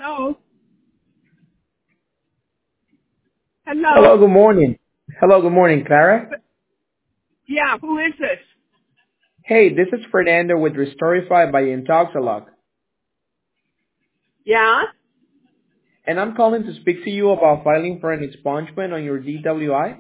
Hello? Hello, Hello? good morning. Hello, good morning, Clara. Yeah, who is this? Hey, this is Fernando with Restorify by Intoxalog, Yeah? and I'm calling to speak to you about filing for an expungement on your DWI.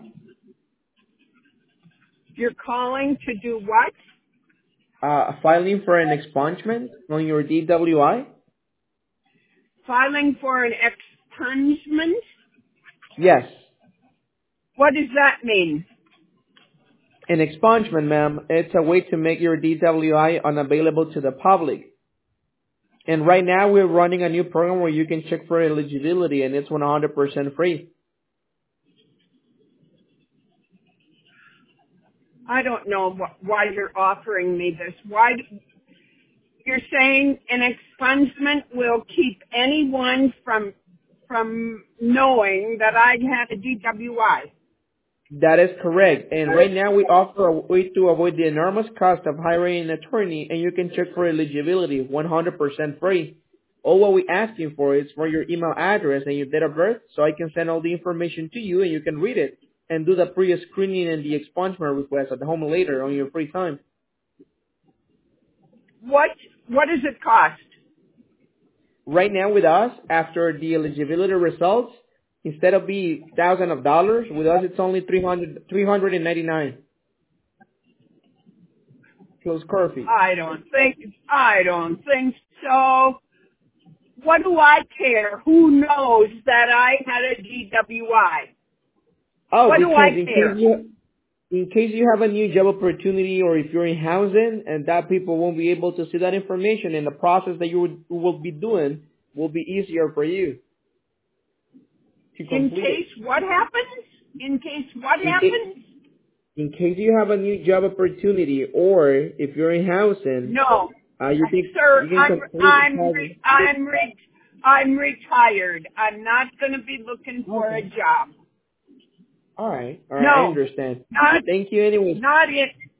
You're calling to do what? Filing for an expungement on your DWI? Filing for an expungement? Yes, What does that mean? an expungement, ma'am. It's a way to make your DWI unavailable to the public. And right now we're running a new program where you can check for eligibility, and it's 100% free. I don't know why you're offering me this. Why? You're saying an expungement will keep anyone from knowing that I had a DWI. That is correct. And right now we offer a way to avoid the enormous cost of hiring an attorney, and you can check for eligibility 100% free. All what we asking for is for your email address and your date of birth, so I can send all the information to you and you can read it and do the pre-screening and the expungement request at home later on your free time. What does it cost? Right now with us, after the eligibility results, instead of be thousands of dollars, with us it's only 399 plus curfew. I don't think so. What do I care? Who knows that I had a DWI? Oh, What do I because care? in case you have a new job opportunity or if you're in housing and that people won't be able to see that information and the process that you will be doing will be easier for you to In complete case it. what happens? In case what In case, happens? in case you have a new job opportunity or if you're in housing, No, sir. you can complete the process. I'm retired. I'm not going to be looking for a Okay. job. All right, I No, understand. not Thank you anyway. not in